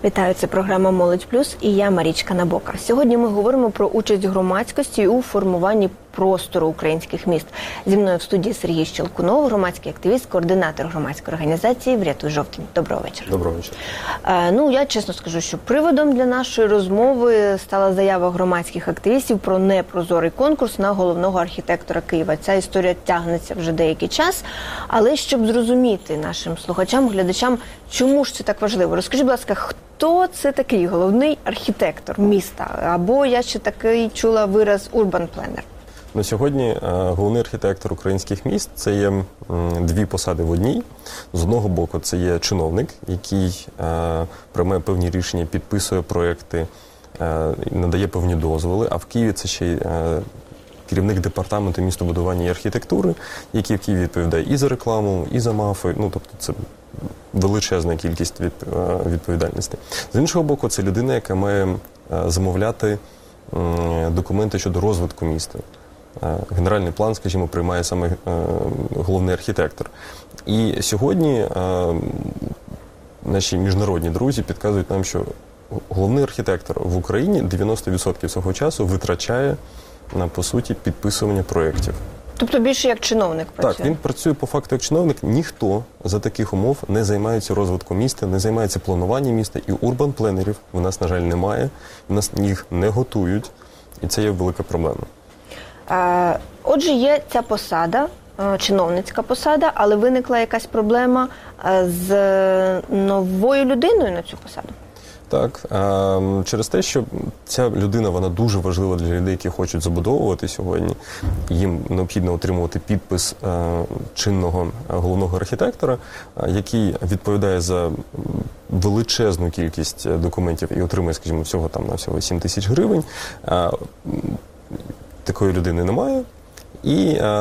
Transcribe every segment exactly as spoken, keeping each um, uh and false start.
Вітаю, це програма «Молодь плюс» і я Марічка Набока. Сьогодні ми говоримо про участь громадськості у формуванні простору українських міст. Зі мною в студії Сергій Щелкунов, громадський активіст, координатор громадської організації «Врятуй жовтень». Доброго вечора. Доброго вечора. Е, ну, я чесно скажу, що приводом для нашої розмови стала заява громадських активістів про непрозорий конкурс на головного архітектора Києва. Ця історія тягнеться вже деякий час, але щоб зрозуміти нашим слухачам, глядачам, чому ж це так важливо, розкажіть, будь ласка, хто це такий головний архітектор міста? Або я ще такий чула вираз «урбан пленер». На сьогодні е, головний архітектор українських міст – це є м, дві посади в одній. З одного боку, це є чиновник, який е, приймає певні рішення, підписує проекти, е, надає певні дозволи, а в Києві це ще й е, керівник департаменту містобудування і архітектури, який в Києві відповідає і за рекламу, і за МАФи, ну, тобто це величезна кількість від, е, відповідальностей. З іншого боку, це людина, яка має е, замовляти е, документи щодо розвитку міста. Генеральний план, скажімо, приймає саме е, головний архітектор. І сьогодні е, наші міжнародні друзі підказують нам, що головний архітектор в Україні дев'яносто відсотків свого часу витрачає на, по суті, підписування проєктів. Тобто більше як чиновник працює? Так, він працює по факту як чиновник. Ніхто за таких умов не займається розвитком міста, не займається плануванням міста. І урбан-пленерів у нас, на жаль, немає. У нас їх не готують. І це є велика проблема. Отже, є ця посада, чиновницька посада, але виникла якась проблема з новою людиною на цю посаду? Так, через те, що ця людина, вона дуже важлива для людей, які хочуть забудовувати сьогодні. Їм необхідно отримувати підпис чинного головного архітектора, який відповідає за величезну кількість документів і отримує, скажімо, всього там на всього сім тисяч гривень. Такої людини немає, і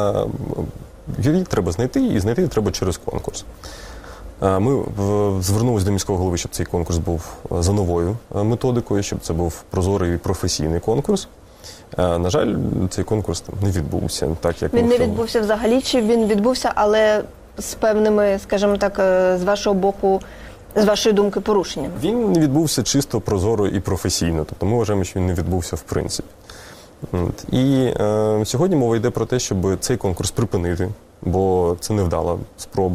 її треба знайти, і знайти треба через конкурс. Ми звернулися до міського голови, щоб цей конкурс був за новою методикою, щоб це був прозорий і професійний конкурс. На жаль, цей конкурс там не відбувся так, як ми Він не хотіли. відбувся взагалі, чи він відбувся, але з певними, скажімо так, з вашого боку, з вашої думки, порушеннями? Він відбувся чисто прозоро і професійно, тобто ми вважаємо, що він не відбувся в принципі. І е, сьогодні мова йде про те, щоб цей конкурс припинити, бо це невдала спроба,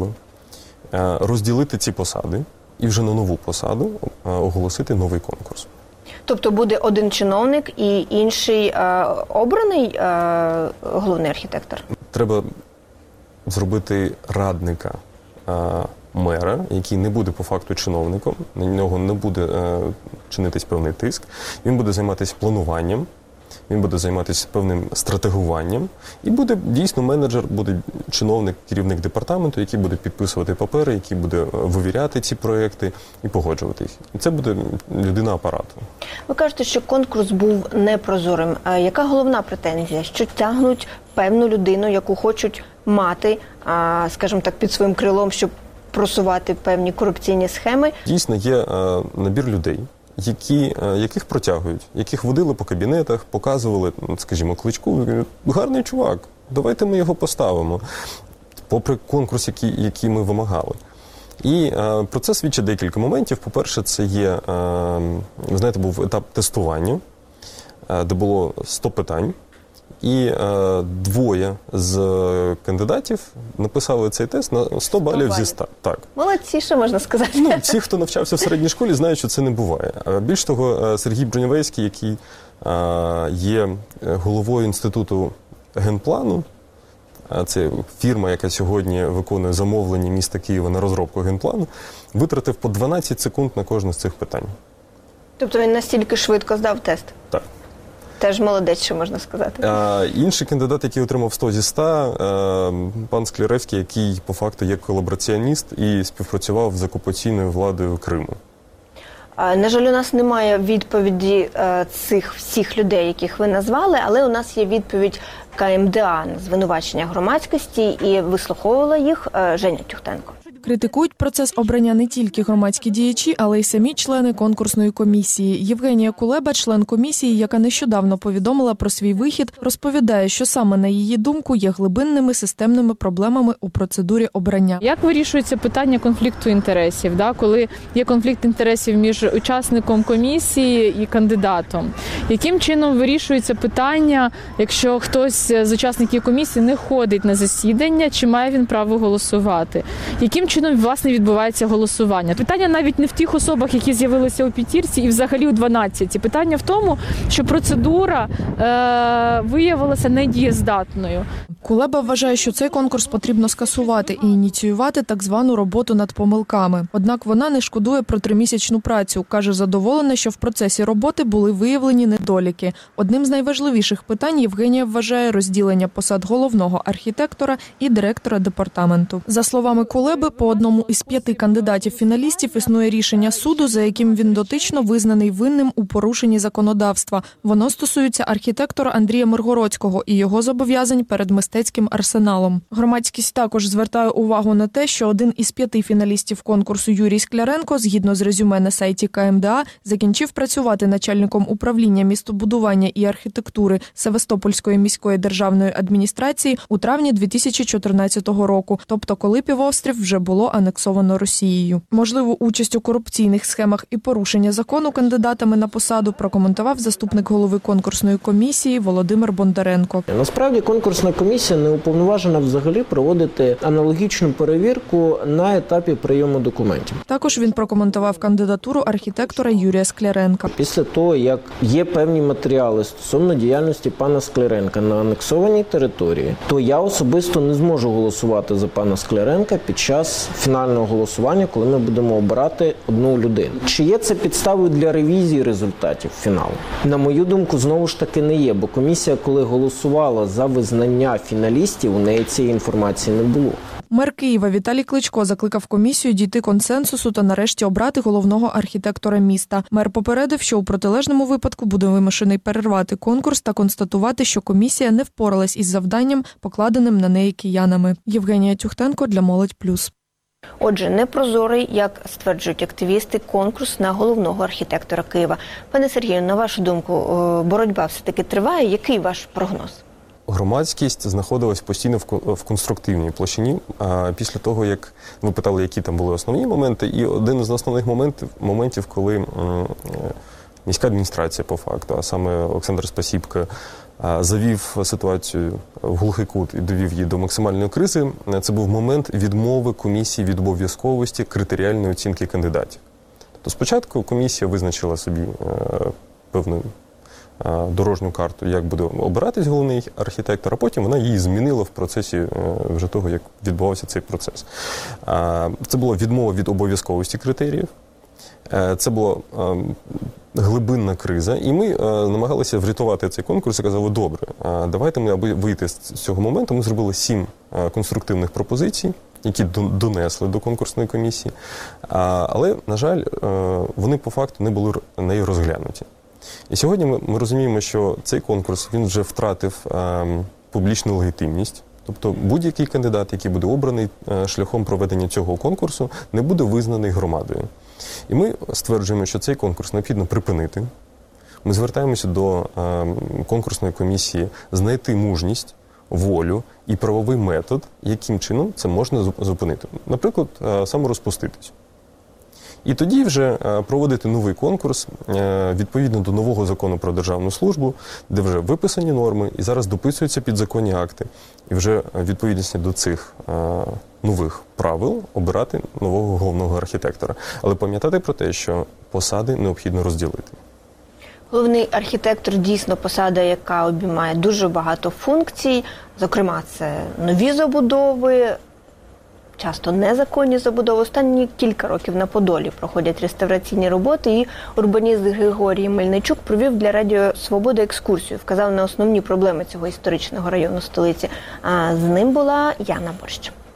е, розділити ці посади і вже на нову посаду е, оголосити новий конкурс. Тобто буде один чиновник і інший е, обраний е, головний архітектор? Треба зробити радника е, мера, який не буде по факту чиновником, на нього не буде е, чинитись певний тиск, він буде займатися плануванням, він буде займатися певним стратегуванням, і буде дійсно менеджер, буде чиновник, керівник департаменту, який буде підписувати папери, який буде вивіряти ці проекти і погоджувати їх. І це буде людина апарату. Ви кажете, що конкурс був непрозорим. А яка головна претензія? Що тягнуть певну людину, яку хочуть мати, скажімо так, під своїм крилом, щоб просувати певні корупційні схеми? Дійсно, є набір людей, які, яких протягують, яких водили по кабінетах, показували, скажімо, Кличку, гарний чувак, давайте ми його поставимо, попри конкурс, який, який ми вимагали. І е, про це свідчить декілька моментів. По-перше, це є, е, ви знаєте, був етап тестування, е, де було сто питань, і е, двоє з кандидатів написали цей тест на сто балів зі ста. Так. Молодці, що можна сказати. Ну, ті, хто навчався в середній школі, знають, що це не буває. Більш того, Сергій Бронєвецький, який е, є головою Інституту генплану, це фірма, яка сьогодні виконує замовлення міста Києва на розробку генплану, витратив по дванадцять секунд на кожне з цих питань. Тобто він настільки швидко здав тест? Так. Теж молодець, що можна сказати. А, інший кандидат, який отримав сто зі ста, а, пан Скляревський, який по факту є колабораціоніст і співпрацював з окупаційною владою Криму. А, на жаль, у нас немає відповіді а, цих всіх людей, яких ви назвали, але у нас є відповідь ка ем де а на звинувачення громадськості, і вислуховувала їх а, Женя Тюхтенко. Критикують процес обрання не тільки громадські діячі, але й самі члени конкурсної комісії. Євгенія Кулеба, член комісії, яка нещодавно повідомила про свій вихід, розповідає, що саме на її думку є глибинними системними проблемами у процедурі обрання. Як вирішується питання конфлікту інтересів, да? Коли є конфлікт інтересів між учасником комісії і кандидатом? Яким чином вирішується питання, якщо хтось з учасників комісії не ходить на засідання, чи має він право голосувати? Яким чином, власне, відбувається голосування? Питання навіть не в тих особах, які з'явилися у п'ятірці і взагалі у дванадцяти. Питання в тому, що процедура е- виявилася недієздатною. Кулеба вважає, що цей конкурс потрібно скасувати і ініціювати так звану роботу над помилками. Однак вона не шкодує про тримісячну працю. Каже, задоволена, що в процесі роботи були виявлені недоліки. Одним з найважливіших питань Євгенія вважає розділення посад головного архітектора і директора департаменту. За словами Кулеби, по одному із п'яти кандидатів-фіналістів існує рішення суду, за яким він дотично визнаний винним у порушенні законодавства. Воно стосується архітектора Андрія Миргородського і його зобов'язань перед мистецьким арсеналом. Громадськість також звертає увагу на те, що один із п'яти фіналістів конкурсу Юрій Скляренко, згідно з резюме на сайті ка ем де а, закінчив працювати начальником управління містобудування і архітектури Севастопольської міської державної адміністрації у травні дві тисячі чотирнадцятого року, тобто коли півострів вже було анексовано Росією. Можливу участь у корупційних схемах і порушення закону кандидатами на посаду прокоментував заступник голови конкурсної комісії Володимир Бондаренко. Насправді конкурсна комісія не уповноважена взагалі проводити аналогічну перевірку на етапі прийому документів. Також він прокоментував кандидатуру архітектора Юрія Скляренка. Після того, як є певні матеріали стосовно діяльності пана Скляренка на анексованій території, то я особисто не зможу голосувати за пана Скляренка під час фінального голосування, коли ми будемо обирати одну людину. Чи є це підставою для ревізії результатів фіналу? На мою думку, знову ж таки не є, бо комісія, коли голосувала за визнання фіналістів, у неї цієї інформації не було. Мер Києва Віталій Кличко закликав комісію дійти консенсусу та нарешті обрати головного архітектора міста. Мер попередив, що у протилежному випадку буде вимушений перервати конкурс та констатувати, що комісія не впоралась із завданням, покладеним на неї киянами. Євгенія Тюхтенко для Молодь Плюс. Отже, непрозорий, як стверджують активісти, конкурс на головного архітектора Києва. Пане Сергію, на вашу думку, боротьба все-таки триває? Який ваш прогноз? Громадськість знаходилась постійно в конструктивній площині. Після того, як ви питали, які там були основні моменти, і один з основних моментів, моментів коли міська адміністрація по факту, а саме Олександр Спасібка, завів ситуацію в глухий кут і довів її до максимальної кризи, це був момент відмови комісії від обов'язковості критеріальної оцінки кандидатів. Тобто спочатку комісія визначила собі певну дорожню карту, як буде обиратись головний архітектор, а потім вона її змінила в процесі вже того, як відбувався цей процес. Це була відмова від обов'язковості критеріїв, це була глибинна криза, і ми намагалися врятувати цей конкурс і казали, добре, давайте ми, аби вийти з цього моменту, ми зробили сім конструктивних пропозицій, які донесли до конкурсної комісії, але, на жаль, вони по факту не були нею розглянуті. І сьогодні ми, ми розуміємо, що цей конкурс, він вже втратив е, публічну легітимність. Тобто будь-який кандидат, який буде обраний е, шляхом проведення цього конкурсу, не буде визнаний громадою. І ми стверджуємо, що цей конкурс необхідно припинити. Ми звертаємося до е, конкурсної комісії знайти мужність, волю і правовий метод, яким чином це можна зупинити. Наприклад, е, саморозпуститись. І тоді вже проводити новий конкурс відповідно до нового закону про державну службу, де вже виписані норми і зараз дописуються підзаконні акти. І вже відповідність до цих нових правил обирати нового головного архітектора. Але пам'ятати про те, що посади необхідно розділити. Головний архітектор дійсно посада, яка обіймає дуже багато функцій. Зокрема, це нові забудови, часто незаконні забудови. Останні кілька років на Подолі проходять реставраційні роботи, і урбаніст Григорій Мельничук провів для Радіо Свобода екскурсію, вказав на основні проблеми цього історичного району столиці. А з ним була Яна Борщ.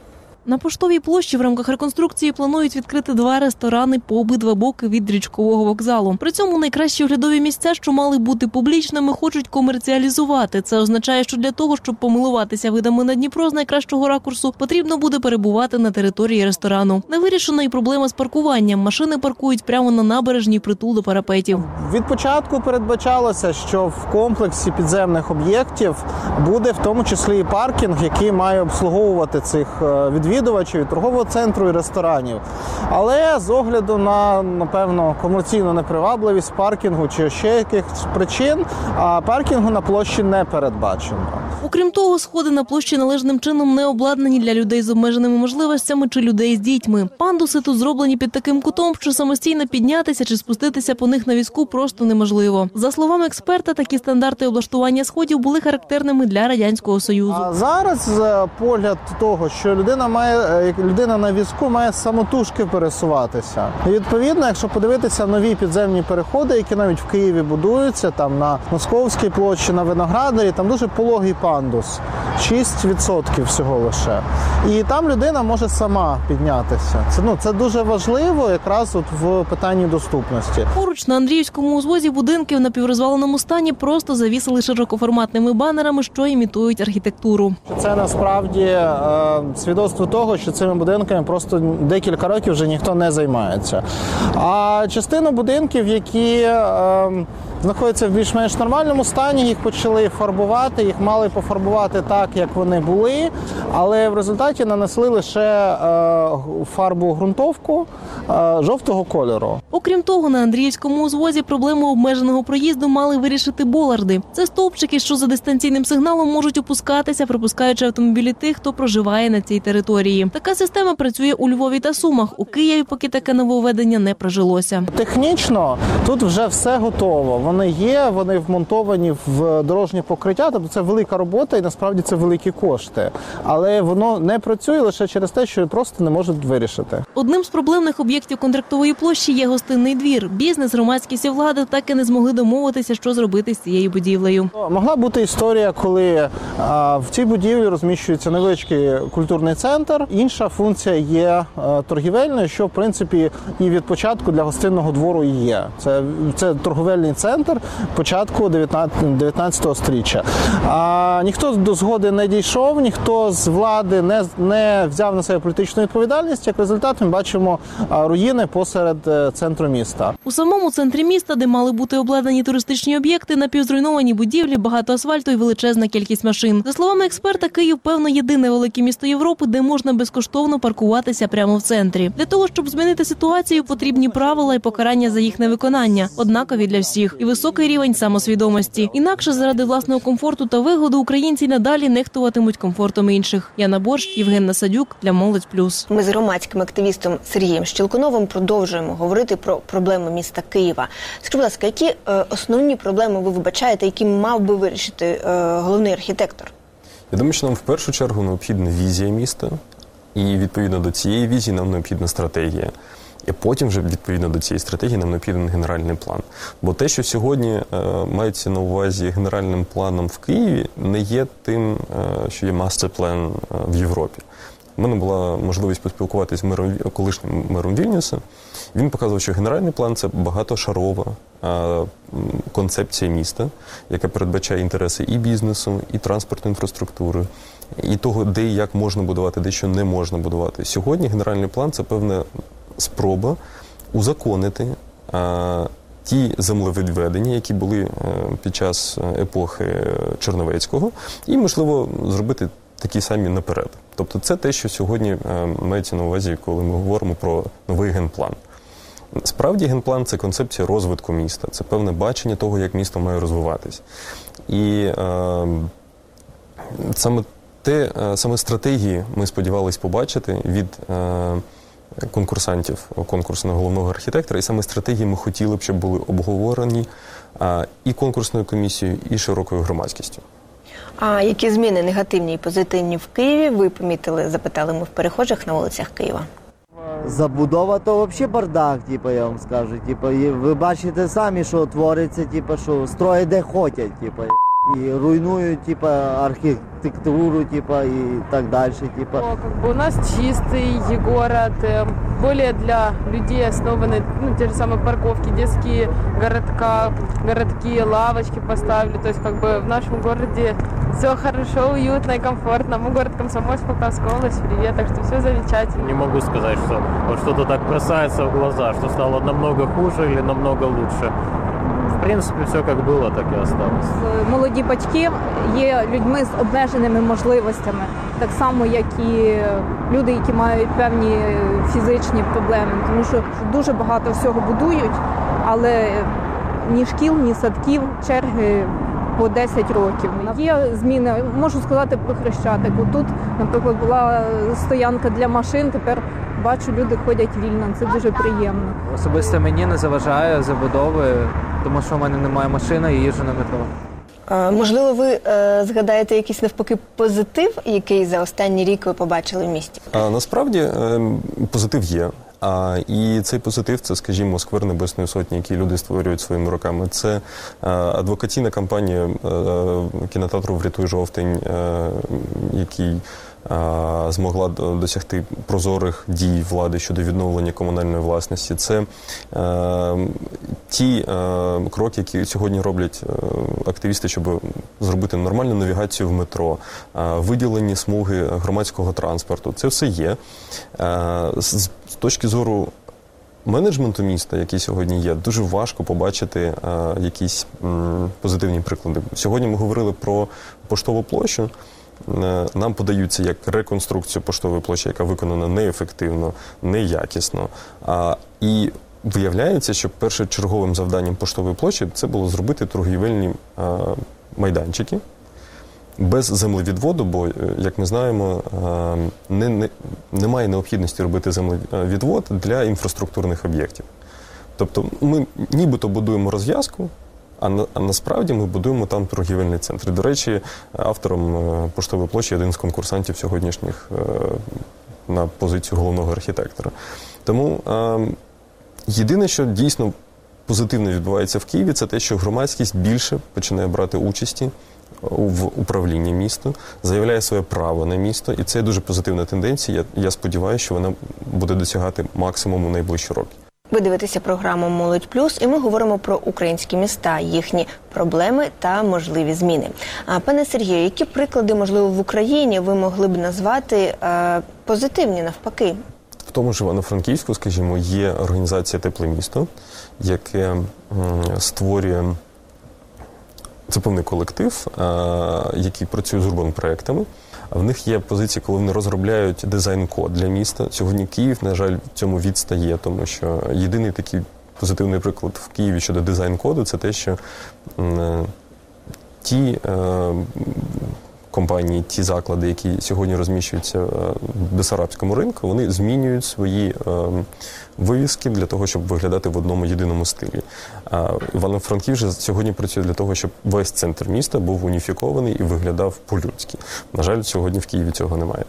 На Поштовій площі в рамках реконструкції планують відкрити два ресторани по обидва боки від річкового вокзалу. При цьому найкращі оглядові місця, що мали бути публічними, хочуть комерціалізувати. Це означає, що для того, щоб помилуватися видами на Дніпро з найкращого ракурсу, потрібно буде перебувати на території ресторану. Не вирішена і проблема з паркуванням. Машини паркують прямо на набережній притул до парапетів. Від початку передбачалося, що в комплексі підземних об'єктів буде в тому числі і паркінг, який має обслуговувати цих відвідувачів від торгового центру і ресторанів. Але з огляду на, напевно, комерційну непривабливість паркінгу чи ще якихось причин, а паркінгу на площі не передбачено. Окрім того, сходи на площі належним чином не обладнані для людей з обмеженими можливостями чи людей з дітьми. Пандуси тут зроблені під таким кутом, що самостійно піднятися чи спуститися по них на візку просто неможливо. За словами експерта, такі стандарти облаштування сходів були характерними для Радянського Союзу. А зараз погляд того, що людина має людина на візку має самотужки пересуватися. І відповідно, якщо подивитися нові підземні переходи, які навіть в Києві будуються, там на Московській площі, на Виноградарі, там дуже пологий пандус, шість відсотків всього лише. І там людина може сама піднятися. Це, ну, це дуже важливо якраз от в питанні доступності. Поруч на Андріївському узвозі будинки в напіврозваленому стані просто завісили широкоформатними банерами, що імітують архітектуру. Це насправді е, свідоцтво того, що цими будинками просто декілька років вже ніхто не займається. А частину будинків, які е, знаходяться в більш-менш нормальному стані, їх почали фарбувати, їх мали пофарбувати так, як вони були, але в результаті нанесли лише е, фарбу ґрунтовку е, жовтого кольору. Окрім того, на Андріївському узвозі проблему обмеженого проїзду мали вирішити боларди. Це стовпчики, що за дистанційним сигналом можуть опускатися, пропускаючи автомобілі тих, хто проживає на цій території. Така система працює у Львові та Сумах. У Києві поки таке нововведення не прижилося. Технічно тут вже все готово. Вони є, вони вмонтовані в дорожнє покриття, тобто це велика робота і насправді це великі кошти. Але воно не працює лише через те, що просто не можуть вирішити. Одним з проблемних об'єктів Контрактової площі є гостинний двір. Бізнес, громадськість і влада так і не змогли домовитися, що зробити з цією будівлею. Могла бути історія, коли а, в цій будівлі розміщується невеличкий культурний центр. Інша функція є а, торгівельною, що в принципі і від початку для гостинного двору і є. Це, це торговельний центр початку дев'ятнадцятого сторіччя. А ніхто до згоди не дійшов, ніхто з влади не, не взяв на себе політичну відповідальність. Як результат ми бачимо а, руїни посеред центру міста. У самому центрі міста, де мали бути обладнані туристичні об'єкти, напівзруйновані будівлі, багато асфальту і величезна кількість машин. За словами експерта, Київ, певно, єдине велике місто Європи, де можна безкоштовно паркуватися прямо в центрі. Для того, щоб змінити ситуацію, потрібні правила і покарання за їх невиконання, однакові для всіх, і високий рівень самосвідомості. Інакше заради власного комфорту та вигоди українці надалі нехтуватимуть комфортом інших. Яна Борщ, Євген Насадюк для Молодь Плюс. Ми з громадським активістом Сергієм Щелкуновим продовжуємо говорити про проблеми міста Києва. Скажіть, будь ласка, які е, основні проблеми ви вбачаєте, які мав би вирішити е, головний архітектор? Я думаю, що нам в першу чергу необхідна візія міста, і відповідно до цієї візії нам необхідна стратегія. І потім вже відповідно до цієї стратегії нам необхідний генеральний план. Бо те, що сьогодні е, мається на увазі генеральним планом в Києві, не є тим, е, що є мастер-план е, в Європі. У мене була можливість поспілкуватися з мером, колишнім мером Вільнюса. Він показував, що генеральний план – це багатошарова е, концепція міста, яка передбачає інтереси і бізнесу, і транспортної інфраструктури, і того, де і як можна будувати, де що не можна будувати. Сьогодні генеральний план – це певна спроба узаконити а, ті землевідведення, які були а, під час епохи Черновецького, і, можливо, зробити такі самі наперед. Тобто це те, що сьогодні а, мається на увазі, коли ми говоримо про новий генплан. Справді, генплан – це концепція розвитку міста, це певне бачення того, як місто має розвиватись. І а, саме, те, а, саме стратегії ми сподівалися побачити від а, конкурсантів конкурсу на головного архітектора, і саме стратегії ми хотіли б, щоб були обговорені а, і конкурсною комісією, і широкою громадськістю. А які зміни негативні і позитивні в Києві ви помітили, запитали ми в перехожих на вулицях Києва? Забудова то взагалі бардак, типу, я вам скажу. Типу, і ви бачите самі, що твориться, типу, що строять де хочуть, типу. и руйнуют, типа, архитектуру, типа, и так дальше, типа. О, как бы у нас чистый город, э, более для людей основаны, ну, те же самые парковки, детские городка, городки, лавочки поставили. То есть, как бы в нашем городе все хорошо, уютно и комфортно. Мы город Комсомольск, Полтавская область, привет, так что все замечательно. Не могу сказать, что вот что-то так бросается в глаза, что стало намного хуже или намного лучше. В принципі, все як було, так і осталось. Молоді батьки є людьми з обмеженими можливостями, так само, як і люди, які мають певні фізичні проблеми. Тому що дуже багато всього будують, але ні шкіл, ні садків, черги по десять років. Є зміни, можу сказати про Хрещатик. Тут, наприклад, була стоянка для машин, тепер бачу, люди ходять вільно, це дуже приємно. Особисто мені не заважає забудови, тому що в мене немає машини і їжджу на метро. А, можливо, ви е, згадаєте якийсь навпаки позитив, який за останній рік ви побачили в місті? А, насправді е, позитив є. А, і цей позитив – це, скажімо, сквер Небесної Сотні, який люди створюють своїми руками. Це е, адвокаційна кампанія е, кінотеатру «Врятуй жовтень», е, який е, змогла досягти прозорих дій влади щодо відновлення комунальної власності. Це е, ті е, кроки, які сьогодні роблять е, активісти, щоб зробити нормальну навігацію в метро, е, виділені смуги громадського транспорту. Це все є. Е, з, з точки зору менеджменту міста, який сьогодні є, дуже важко побачити а, якісь м, позитивні приклади. Сьогодні ми говорили про Поштову площу. Е, нам подаються як реконструкцію Поштової площі, яка виконана неефективно, неякісно. А, і виявляється, що першочерговим завданням Поштової площі це було зробити торгівельні а, майданчики без землевідводу, бо, як ми знаємо, не, не, немає необхідності робити землевідвод для інфраструктурних об'єктів. Тобто ми нібито будуємо розв'язку, а, на, а насправді ми будуємо там торгівельний центр. До речі, автором Поштової площі один з конкурсантів сьогоднішніх на позицію головного архітектора. Тому єдине, що дійсно позитивно відбувається в Києві, це те, що громадськість більше починає брати участі в управлінні містом, заявляє своє право на місто, і це дуже позитивна тенденція. Я, я сподіваюся, що вона буде досягати максимуму найближчі роки. Ви дивитеся програму «Молодь плюс», і ми говоримо про українські міста, їхні проблеми та можливі зміни. А, пане Сергію, які приклади, можливо, в Україні ви могли б назвати а, позитивні навпаки? В тому ж Івано-Франківську, скажімо, є організація «Тепле місто», яке м, створює Це певний колектив, який працює з урбан-проектами. В них є позиції, коли вони розробляють дизайн-код для міста. Сьогодні Київ, на жаль, в цьому відстає, тому що єдиний такий позитивний приклад в Києві щодо дизайн-коду – це те, що ті компанії, ті заклади, які сьогодні розміщуються в Бессарабському ринку, вони змінюють свої вивіски для того, щоб виглядати в одному єдиному стилі. Івано-Франківськ же сьогодні працює для того, щоб весь центр міста був уніфікований і виглядав по-людськи. На жаль, сьогодні в Києві цього немає.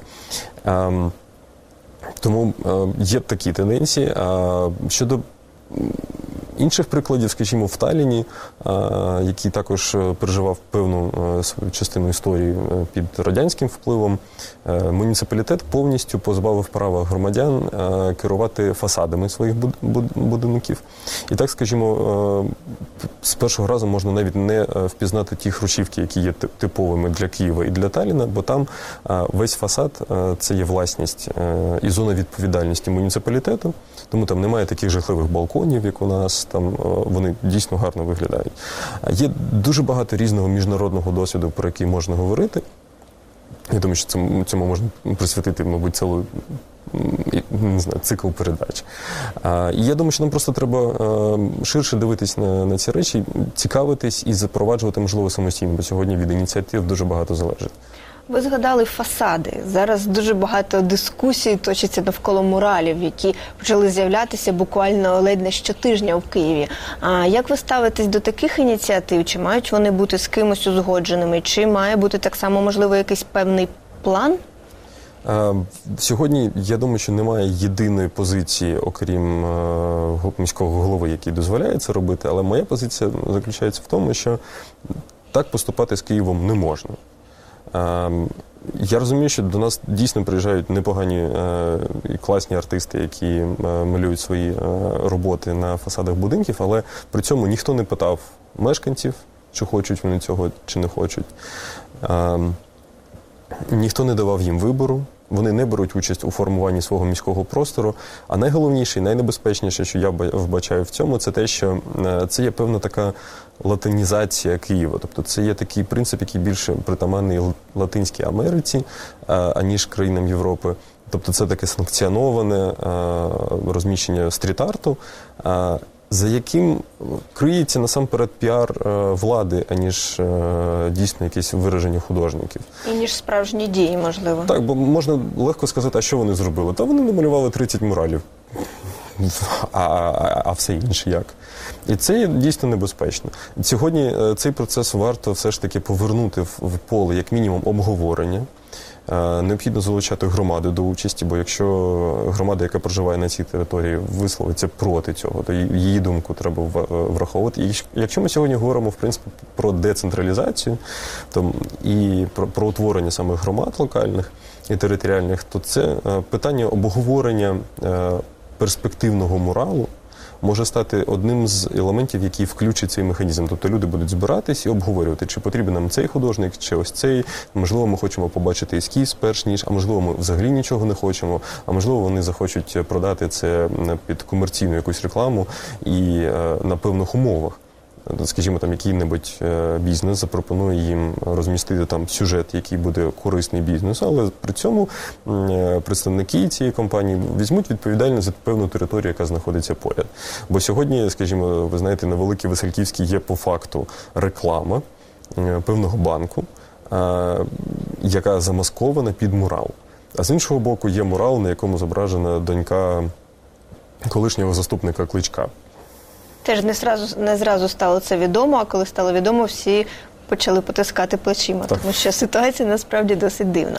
Тому є такі тенденції. Щодо інших прикладів, скажімо, в Талліні, який також переживав певну свою частину історії під радянським впливом, муніципалітет повністю позбавив права громадян керувати фасадами своїх будинків. І так, скажімо, з першого разу можна навіть не впізнати ті хрущівки, які є типовими для Києва і для Талліна, бо там весь фасад – це є власність і зона відповідальності муніципалітету, тому там немає таких жахливих балконів, як у нас, там вони дійсно гарно виглядають. Є дуже багато різного міжнародного досвіду, про який можна говорити. Я думаю, що цьому, цьому можна присвятити, мабуть, цілу, не знаю, цикл передач. І я думаю, що нам просто треба ширше дивитись на, на ці речі, цікавитись і запроваджувати, можливо, самостійно, бо сьогодні від ініціатив дуже багато залежить. Ви згадали фасади. Зараз дуже багато дискусій точиться навколо муралів, які почали з'являтися буквально ледь не щотижня в Києві. А як ви ставитесь до таких ініціатив? Чи мають вони бути з кимось узгодженими? Чи має бути так само, можливо, якийсь певний план? Сьогодні, я думаю, що немає єдиної позиції, окрім міського голови, який дозволяє це робити, але моя позиція заключається в тому, що Так поступати з Києвом не можна. Я розумію, що до нас дійсно приїжджають непогані і класні артисти, які малюють свої роботи на фасадах будинків, але при цьому ніхто не питав мешканців, чи хочуть вони цього, чи не хочуть. Ніхто не давав їм вибору, вони не беруть участь у формуванні свого міського простору. А найголовніше і найнебезпечніше, що я вбачаю в цьому, це те, що це є певна така латинізація Києва. Тобто це є такий принцип, який більше притаманний Латинській Америці, аніж країнам Європи. Тобто це таке санкціоноване розміщення стріт-арту, за яким криється насамперед піар влади, аніж дійсно якесь вираження художників. І ніж справжні дії, можливо. Так, бо можна легко сказати, а що вони зробили? Та вони намалювали тридцять муралів. А, а, а все інше як? І це є дійсно небезпечно. Сьогодні цей процес варто все ж таки повернути в, в поле, як мінімум, обговорення. Необхідно залучати громади до участі, бо якщо громада, яка проживає на цій території, висловиться проти цього, то її думку треба враховувати. І якщо ми сьогодні говоримо, в принципі, про децентралізацію то, і про, про утворення саме громад локальних і територіальних, то це питання обговорення перспективного муралу може стати одним з елементів, який включить цей механізм. Тобто люди будуть збиратись і обговорювати, чи потрібен нам цей художник, чи ось цей. Можливо, ми хочемо побачити ескіз перш ніж, а можливо, ми взагалі нічого не хочемо, а можливо, вони захочуть продати це під комерційну якусь рекламу і на певних умовах. Скажімо, там який-небудь бізнес запропонує їм розмістити там сюжет, який буде корисний бізнесу, але при цьому представники цієї компанії візьмуть відповідальність за певну територію, яка знаходиться поряд. Бо сьогодні, скажімо, ви знаєте, на Великій Васильківській є по факту реклама певного банку, яка замаскована під мурал. А з іншого боку є мурал, на якому зображена донька колишнього заступника Кличка. Теж не зразу, не зразу стало це відомо, а коли стало відомо, всі почали потискати плечима, так. Тому що ситуація насправді досить дивна.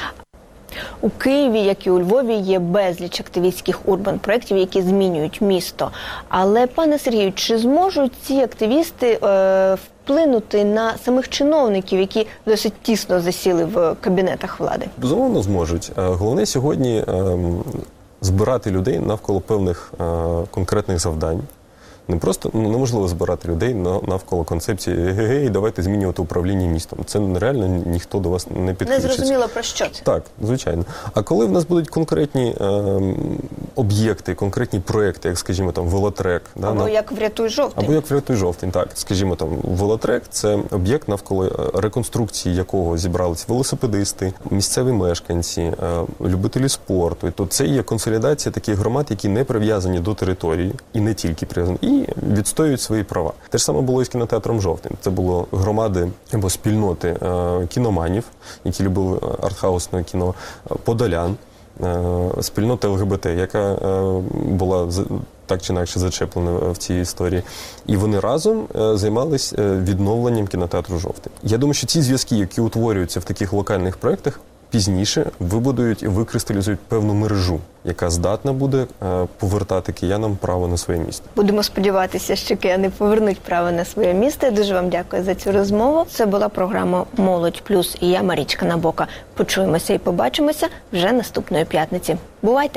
У Києві, як і у Львові, є безліч активістських урбан-проєктів, які змінюють місто. Але, пане Сергію, чи зможуть ці активісти е, вплинути на самих чиновників, які досить тісно засіли в кабінетах влади? Безумовно, зможуть. Головне сьогодні е, збирати людей навколо певних е, конкретних завдань. Не просто ну, неможливо збирати людей навколо концепції «гей-гей, давайте змінювати управління містом». Це нереально, ніхто до вас не підключиться. Не зрозуміло, про що це? Так, звичайно. А коли в нас будуть конкретні е, об'єкти, конкретні проекти, як, скажімо, там, велотрек. Або да, як «Врятуй жовтень». Або як «Врятуй жовтень», так. Скажімо, там, велотрек – це об'єкт, навколо реконструкції якого зібрались велосипедисти, місцеві мешканці, е, любителі спорту. І то це є консолідація таких громад, які не прив'язані до території, і не тільки прив'язані, і відстоюють свої права. Те ж саме було і з кінотеатром «Жовтень». Це було громади або спільноти е, кіноманів, які любили артхаусне кіно, подолян, е, спільнота ЛГБТ, яка е, була так чи інакше зачеплена в цій історії. І вони разом е, займались відновленням кінотеатру «Жовтень». Я думаю, що ці зв'язки, які утворюються в таких локальних проєктах, пізніше вибудують і викристалізують певну мережу, яка здатна буде е, повертати киянам право на своє місто. Будемо сподіватися, що кияни повернуть право на своє місто. Я дуже вам дякую за цю розмову. Це була програма «Молодь плюс» і я, Марічка Набока. Почуємося і побачимося вже наступної п'ятниці. Бувайте!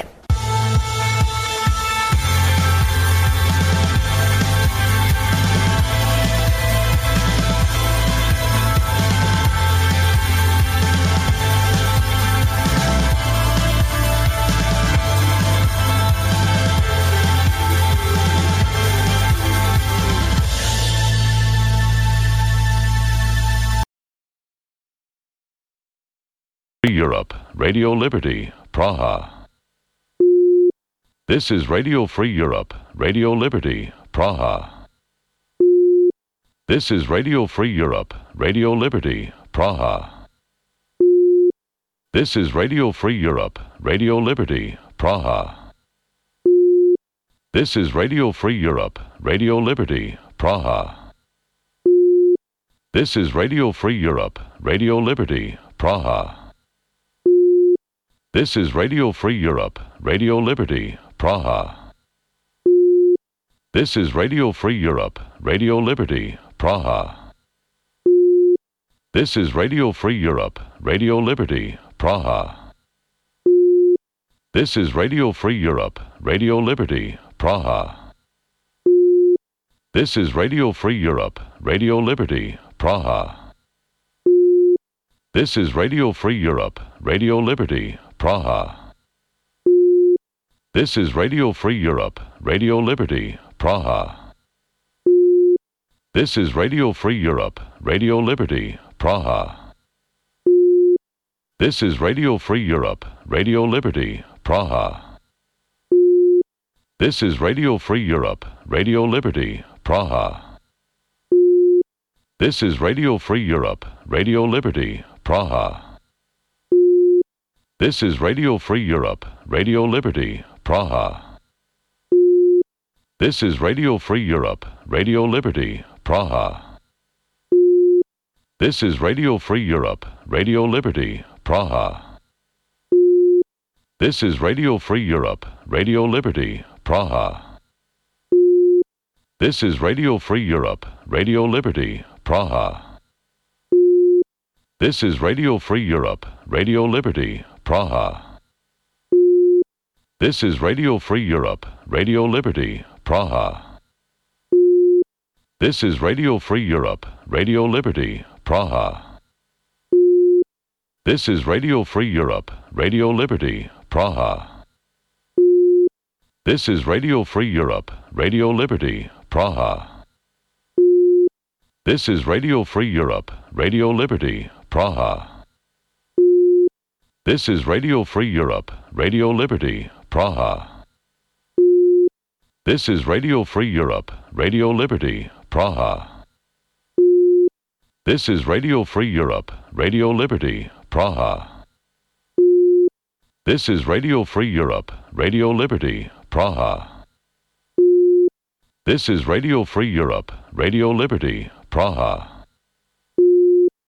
Europe, Radio Liberty, Praha. This is Radio Free Europe, Radio Liberty, Praha. This is Radio Free Europe, Radio Liberty, Praha. This is Radio Free Europe, Radio Liberty, Praha. This is Radio Free Europe, Radio Liberty, Praha. This is Radio Free Europe, Radio Liberty, Praha. This is Radio Free Europe, Radio Liberty, Praha. This is Radio Free Europe, Radio Liberty, Praha. This is Radio Free Europe, Radio Liberty, Praha. This is Radio Free Europe, Radio Liberty, Praha. This is Radio Free Europe, Radio Liberty, Praha. This is Radio Free Europe, Radio Liberty, Praha. This is Radio Free Europe, Radio Liberty, Praha. This is Radio Free Europe, Radio Liberty, Praha. This is Radio Free Europe, Radio Liberty, Praha. This is Radio Free Europe, Radio Liberty, Praha. This is Radio Free Europe, Radio Liberty, Praha. This is Radio Free Europe, Radio Liberty, Praha. This is Radio Free Europe, Radio Liberty, Praha. This is Radio Free Europe, Radio Liberty, Praha. This is Radio Free Europe, Radio Liberty, Praha. This is Radio Free Europe, Radio Liberty, Praha. This is Radio Free Europe, Radio Liberty, Praha. This is Radio Free Europe, Radio Liberty, Praha. This is Radio Free Europe, Radio Liberty, Praha. This is Radio Free Europe, Radio Liberty, Praha. This is Radio Free Europe, Radio Liberty, Praha. This is Radio Free Europe, Radio Liberty, Praha. This is Radio Free Europe, Radio Liberty, Praha. This is Radio Free Europe, Radio Liberty, Praha. This is Radio Free Europe, Radio Liberty, Praha. This is Radio Free Europe, Radio Liberty, Praha. This is Radio Free Europe, Radio Liberty, Praha.